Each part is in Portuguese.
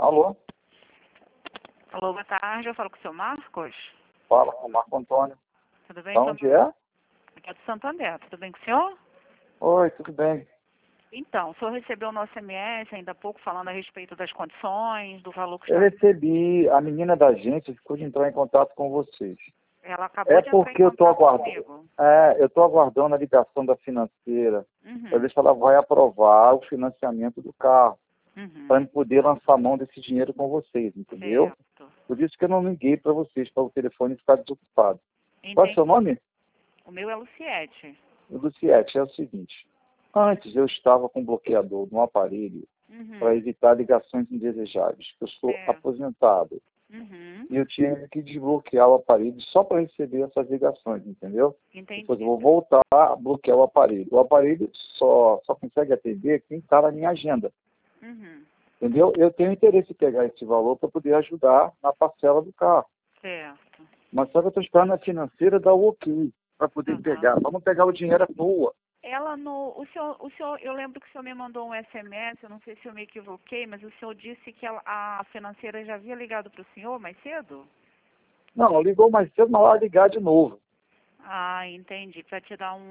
Alô? Alô, boa tarde. Eu falo com o seu Marcos. Fala com o Marco Antônio. Tudo bem? Da onde é? Aqui é do Santo André. Tudo bem com o senhor? Oi, tudo bem. Então, o senhor recebeu o nosso SMS ainda há pouco falando a respeito das condições, do valor que Eu está... recebi, a menina da agência ficou de entrar em contato com vocês. Ela acabou de entrar em Porque eu contato comigo. estou aguardando a ligação da financeira para Uhum. ver se ela vai aprovar o financiamento do carro, para Uhum. eu poder lançar a mão desse dinheiro com vocês, entendeu? Certo. Por isso que eu não liguei para vocês, para o telefone ficar desocupado. Qual é o Entendi. seu nome? O meu é Luciete. O Luciete, é o seguinte. Antes eu estava com bloqueador no aparelho para Uhum. evitar ligações indesejáveis. Eu sou Certo. aposentado Uhum. e eu tinha que desbloquear o aparelho só para receber essas ligações, entendeu? Depois eu Entendi. vou voltar a bloquear o aparelho. O aparelho só consegue atender quem está na minha agenda, Uhum. entendeu? Eu tenho interesse em pegar esse valor para poder ajudar na parcela do carro. Certo. Mas só que eu estou esperando a financeira dar o ok para poder Aham. pegar. Vamos pegar o dinheiro à toa. Ela no. O senhor, eu lembro que o senhor me mandou um SMS, eu não sei se eu me equivoquei, mas o senhor disse que a financeira já havia ligado para o senhor mais cedo? Não, ligou mais cedo, mas ela vai ligar de novo. Ah, entendi. Para te dar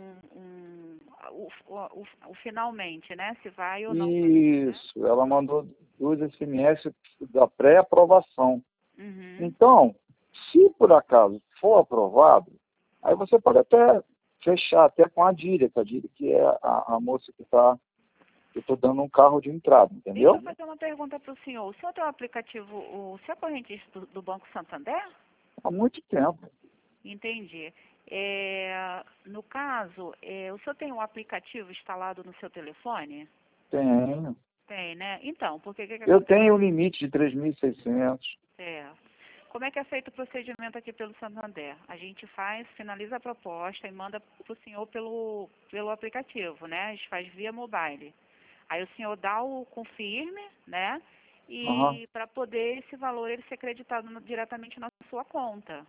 o finalmente, né? Se vai ou não. Isso, ela mandou 2 SMS da pré-aprovação. Uhum. Então, se por acaso for aprovado, aí você pode até fechar até com a Dília, que é a moça que está, eu estou dando um carro de entrada, Deixa entendeu? eu fazer uma pergunta para o senhor. O senhor tem um aplicativo, o senhor é correntista do Banco Santander? Há muito tempo. Entendi. No caso, o senhor tem um aplicativo instalado no seu telefone? Tenho. Tem, né? Então, porque o que Eu acontece? tenho um limite de 3.600. Certo. Como é que é feito o procedimento aqui pelo Santander? A gente finaliza a proposta e manda para o senhor pelo aplicativo, né? A gente faz via mobile. Aí o senhor dá o confirme, né? Aham. E para poder esse valor ele ser creditado diretamente na sua conta.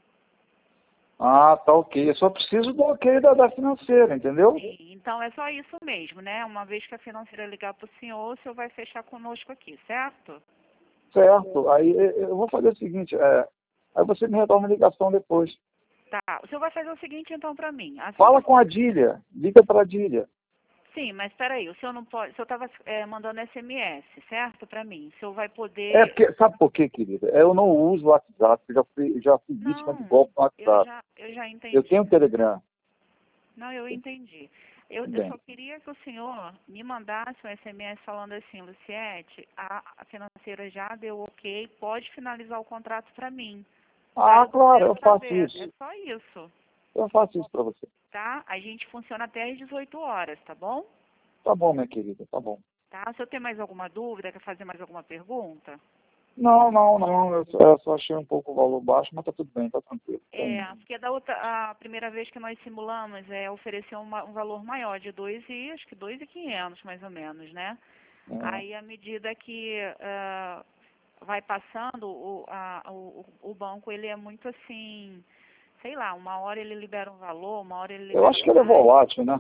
Ah, tá ok. Eu só preciso do ok da financeira, entendeu? Sim, então é só isso mesmo, né? Uma vez que a financeira ligar para o senhor vai fechar conosco aqui, certo? Certo. Aí eu vou fazer o seguinte, aí você me retorna a ligação depois. Tá. O senhor vai fazer o seguinte então para mim. Assim que Fala com a Dília, liga para a Dília. Sim, mas espera aí, o senhor não pode, o senhor estava mandando SMS, certo, para mim. O senhor vai É poder... porque, sabe por quê, querida? Eu não uso o WhatsApp, eu já fui vítima de Não, golpe no WhatsApp. eu já Eu entendi. tenho o Telegram. Não, eu entendi. Eu Bem, só queria que o senhor me mandasse um SMS falando assim, Luciete, a financeira já deu ok, pode finalizar o contrato para mim. Para eu claro, poder eu faço saber, isso. é só isso, Eu faço isso para você. tá? A gente funciona até às 18 horas, tá bom? Tá bom, minha querida, tá bom. Tá? Se eu tem mais alguma dúvida, quer fazer mais alguma pergunta? Não, não, não, eu só achei um pouco o valor baixo, mas tá tudo bem, tá tranquilo. Tá indo. Porque a primeira vez que nós simulamos ofereceu um valor maior de acho que 2.500 mais ou menos, né? É. Aí à medida que vai passando, o banco ele é muito assim, sei lá, uma hora ele libera um valor, uma hora ele Eu libera acho que ele é mais. volátil, né?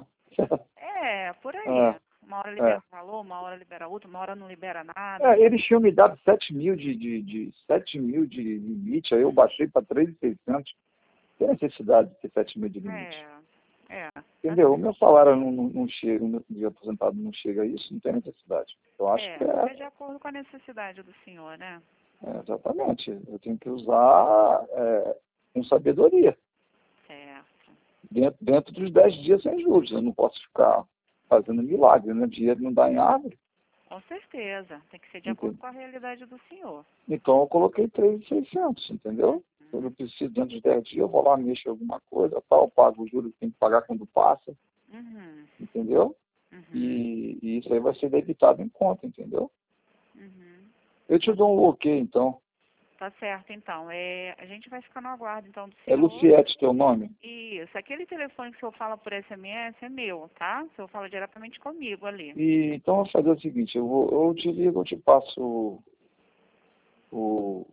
Por aí. É, Uma hora é. libera um valor, uma hora libera outro, uma hora não libera nada. Eles tinham me dado 7.000 7.000 de limite, aí eu baixei para 3.600. Tem necessidade de ter 7.000 de limite. É, é. Entendeu? O meu salário não chega, o meu de aposentado não chega a isso, não tem necessidade. Eu acho que É de acordo com a necessidade do senhor, né? exatamente. Eu tenho que usar com sabedoria, Certo. dentro dos 10 dias sem juros. Eu não posso ficar fazendo milagre, né? Dinheiro não dá em árvore. Com certeza. Tem que ser de acordo Entendeu? com a realidade do senhor. Então eu coloquei 3.600, entendeu? Eu preciso, dentro dos 10 dias, eu vou lá, mexer alguma coisa, tal, pago os juros que tem que pagar quando passa, Uhum. entendeu? Uhum. E isso aí vai ser debitado em conta, entendeu? Uhum. Eu te dou um ok, então. Tá certo, então. A gente vai ficar no aguardo, então, do É senhor. Luciete teu nome? Isso. Aquele telefone que o senhor fala por SMS é meu, tá? O senhor fala diretamente comigo ali. E então eu vou fazer o seguinte, eu te ligo, eu te passo o,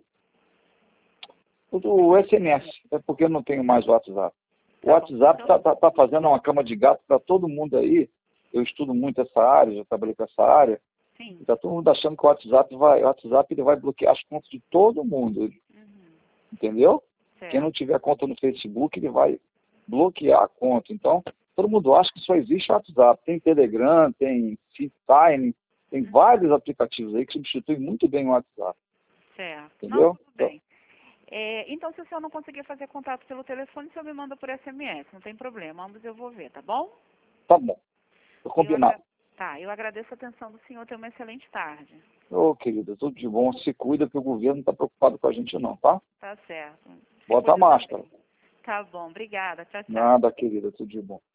o SMS, é porque eu não tenho mais o WhatsApp. O Tá bom. WhatsApp Então, tá fazendo uma cama de gato para todo mundo aí. Eu estudo muito essa área, já trabalhei com essa área. Sim. Está todo mundo achando que o WhatsApp ele vai bloquear as contas de todo mundo. Entendeu? Certo. Quem não tiver conta no Facebook, ele vai bloquear a conta. Então, todo mundo acha que só existe o WhatsApp. Tem Telegram, tem FaceTime, tem vários aplicativos aí que substituem muito bem o WhatsApp. Certo. Entendeu? Não, tudo bem. Então, se o senhor não conseguir fazer contato pelo telefone, o senhor me manda por SMS, não tem problema. Ambos eu vou ver, tá bom? Tá bom. Tô combinado. Eu agradeço a atenção do senhor. Tenha uma excelente tarde. Ô, querida, tudo de bom. Se cuida que o governo não está preocupado com a gente não, tá? Tá certo. Bota a máscara. Tá bom, obrigada. Tchau, tchau. Nada, querida, tudo de bom.